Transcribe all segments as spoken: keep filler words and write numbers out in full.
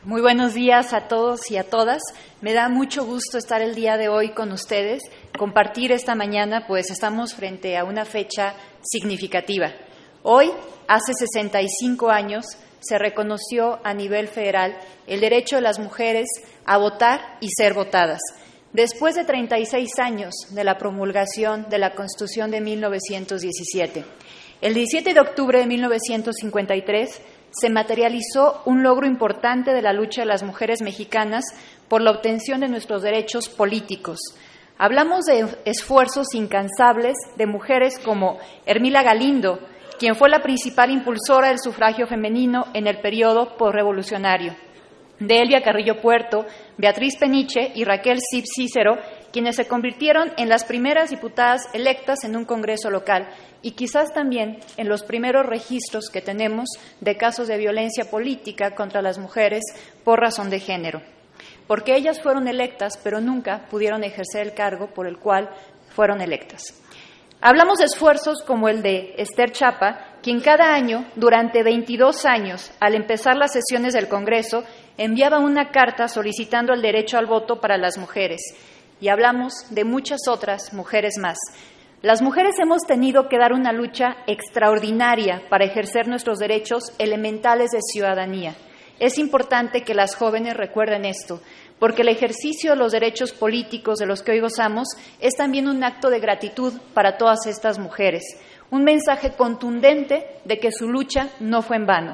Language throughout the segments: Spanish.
Muy buenos días a todos y a todas. Me da mucho gusto estar el día de hoy con ustedes, compartir esta mañana, pues estamos frente a una fecha significativa. Hoy, hace sesenta y cinco años, se reconoció a nivel federal el derecho de las mujeres a votar y ser votadas. Después de treinta y seis años de la promulgación de la Constitución de mil novecientos diecisiete, el diecisiete de octubre de mil novecientos cincuenta y tres se materializó un logro importante de la lucha de las mujeres mexicanas por la obtención de nuestros derechos políticos. Hablamos de esfuerzos incansables de mujeres como Ermila Galindo, quien fue la principal impulsora del sufragio femenino en el periodo posrevolucionario, de Elvia Carrillo Puerto, Beatriz Peniche y Raquel Sip Cícero, quienes se convirtieron en las primeras diputadas electas en un congreso local y quizás también en los primeros registros que tenemos de casos de violencia política contra las mujeres por razón de género, porque ellas fueron electas, pero nunca pudieron ejercer el cargo por el cual fueron electas. Hablamos de esfuerzos como el de Esther Chapa, quien cada año, durante veintidós años, al empezar las sesiones del Congreso, enviaba una carta solicitando el derecho al voto para las mujeres. Y hablamos de muchas otras mujeres más. Las mujeres hemos tenido que dar una lucha extraordinaria para ejercer nuestros derechos elementales de ciudadanía. Es importante que las jóvenes recuerden esto, porque el ejercicio de los derechos políticos de los que hoy gozamos es también un acto de gratitud para todas estas mujeres, un mensaje contundente de que su lucha no fue en vano.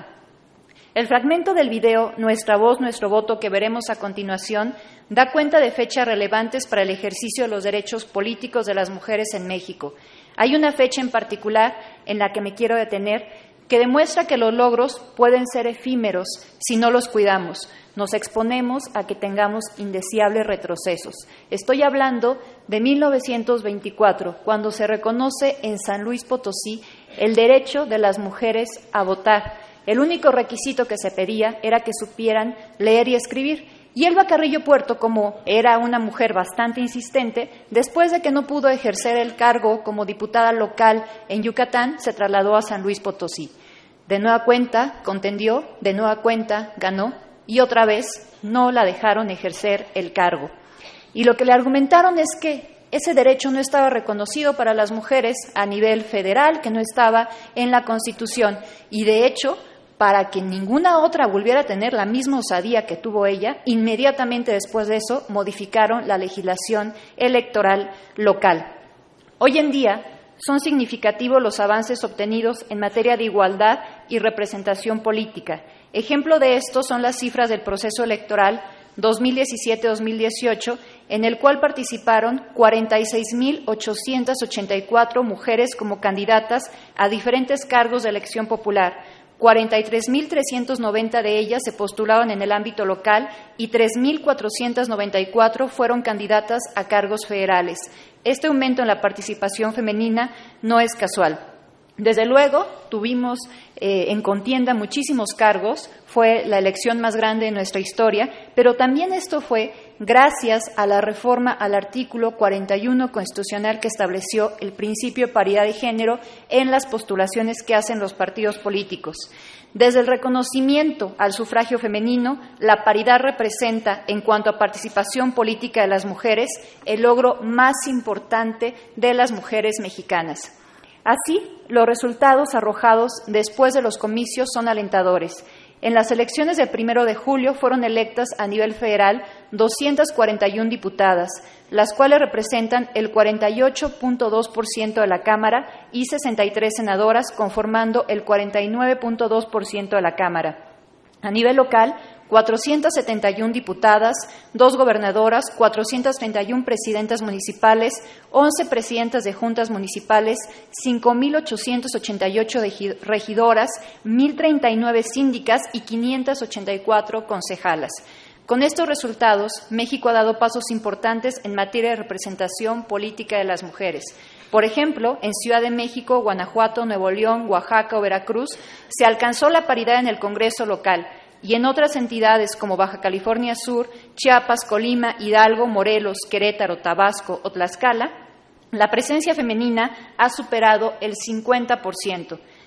El fragmento del video Nuestra voz, nuestro voto que veremos a continuación da cuenta de fechas relevantes para el ejercicio de los derechos políticos de las mujeres en México. Hay una fecha en particular en la que me quiero detener que demuestra que los logros pueden ser efímeros si no los cuidamos. Nos exponemos a que tengamos indeseables retrocesos. Estoy hablando de mil novecientos veinticuatro, cuando se reconoce en San Luis Potosí el derecho de las mujeres a votar. El único requisito que se pedía era que supieran leer y escribir. Y Elvia Carrillo Puerto, como era una mujer bastante insistente, después de que no pudo ejercer el cargo como diputada local en Yucatán, se trasladó a San Luis Potosí. De nueva cuenta contendió, de nueva cuenta ganó, y otra vez no la dejaron ejercer el cargo. Y lo que le argumentaron es que ese derecho no estaba reconocido para las mujeres a nivel federal, que no estaba en la Constitución, y de hecho, para que ninguna otra volviera a tener la misma osadía que tuvo ella, inmediatamente después de eso modificaron la legislación electoral local. Hoy en día son significativos los avances obtenidos en materia de igualdad y representación política. Ejemplo de esto son las cifras del proceso electoral dos mil diecisiete a dos mil dieciocho, en el cual participaron cuarenta y seis mil ochocientas ochenta y cuatro mujeres como candidatas a diferentes cargos de elección popular. cuarenta y tres mil trescientas noventa de ellas se postulaban en el ámbito local y tres mil cuatrocientas noventa y cuatro fueron candidatas a cargos federales. Este aumento en la participación femenina no es casual. Desde luego, tuvimos eh, en contienda muchísimos cargos, fue la elección más grande de nuestra historia, pero también esto fue gracias a la reforma al artículo cuarenta y uno constitucional que estableció el principio de paridad de género en las postulaciones que hacen los partidos políticos. Desde el reconocimiento al sufragio femenino, la paridad representa, en cuanto a participación política de las mujeres, el logro más importante de las mujeres mexicanas. Así, los resultados arrojados después de los comicios son alentadores. En las elecciones del primero de julio fueron electas a nivel federal doscientas cuarenta y una diputadas, las cuales representan el cuarenta y ocho punto dos por ciento de la Cámara y sesenta y tres senadoras, conformando el cuarenta y nueve punto dos por ciento de la Cámara. A nivel local, cuatrocientas setenta y una diputadas, dos gobernadoras, cuatrocientas treinta y una presidentas municipales, once presidentas de juntas municipales, cinco mil ochocientas ochenta y ocho regidoras, mil treinta y nueve síndicas y quinientas ochenta y cuatro concejalas. Con estos resultados, México ha dado pasos importantes en materia de representación política de las mujeres. Por ejemplo, en Ciudad de México, Guanajuato, Nuevo León, Oaxaca o Veracruz se alcanzó la paridad en el Congreso local y en otras entidades como Baja California Sur, Chiapas, Colima, Hidalgo, Morelos, Querétaro, Tabasco o Tlaxcala, la presencia femenina ha superado el cincuenta por ciento.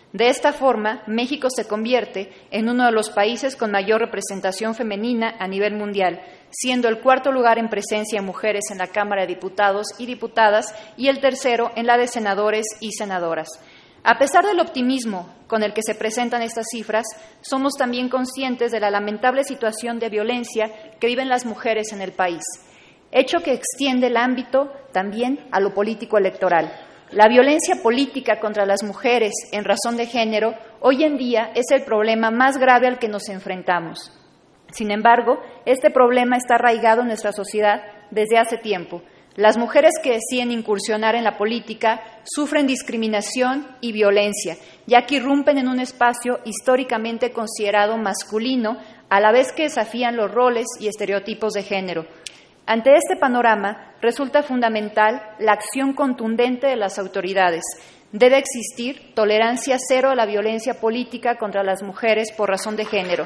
De esta forma, México se convierte en uno de los países con mayor representación femenina a nivel mundial, siendo el cuarto lugar en presencia de mujeres en la Cámara de Diputados y Diputadas y el tercero en la de senadores y senadoras. A pesar del optimismo con el que se presentan estas cifras, somos también conscientes de la lamentable situación de violencia que viven las mujeres en el país, hecho que extiende el ámbito también a lo político electoral. La violencia política contra las mujeres en razón de género hoy en día es el problema más grave al que nos enfrentamos. Sin embargo, este problema está arraigado en nuestra sociedad desde hace tiempo. Las mujeres que deciden incursionar en la política sufren discriminación y violencia, ya que irrumpen en un espacio históricamente considerado masculino, a la vez que desafían los roles y estereotipos de género. Ante este panorama, resulta fundamental la acción contundente de las autoridades. Debe existir tolerancia cero a la violencia política contra las mujeres por razón de género.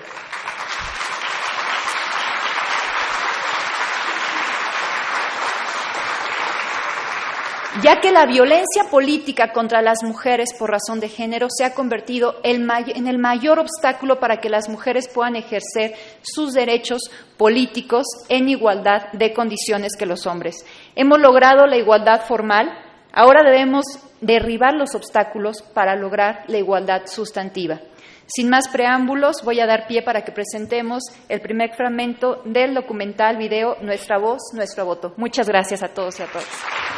Ya que la violencia política contra las mujeres por razón de género se ha convertido en el mayor obstáculo para que las mujeres puedan ejercer sus derechos políticos en igualdad de condiciones que los hombres. Hemos logrado la igualdad formal, ahora debemos derribar los obstáculos para lograr la igualdad sustantiva. Sin más preámbulos, voy a dar pie para que presentemos el primer fragmento del documental video Nuestra Voz, Nuestro Voto. Muchas gracias a todos y a todas.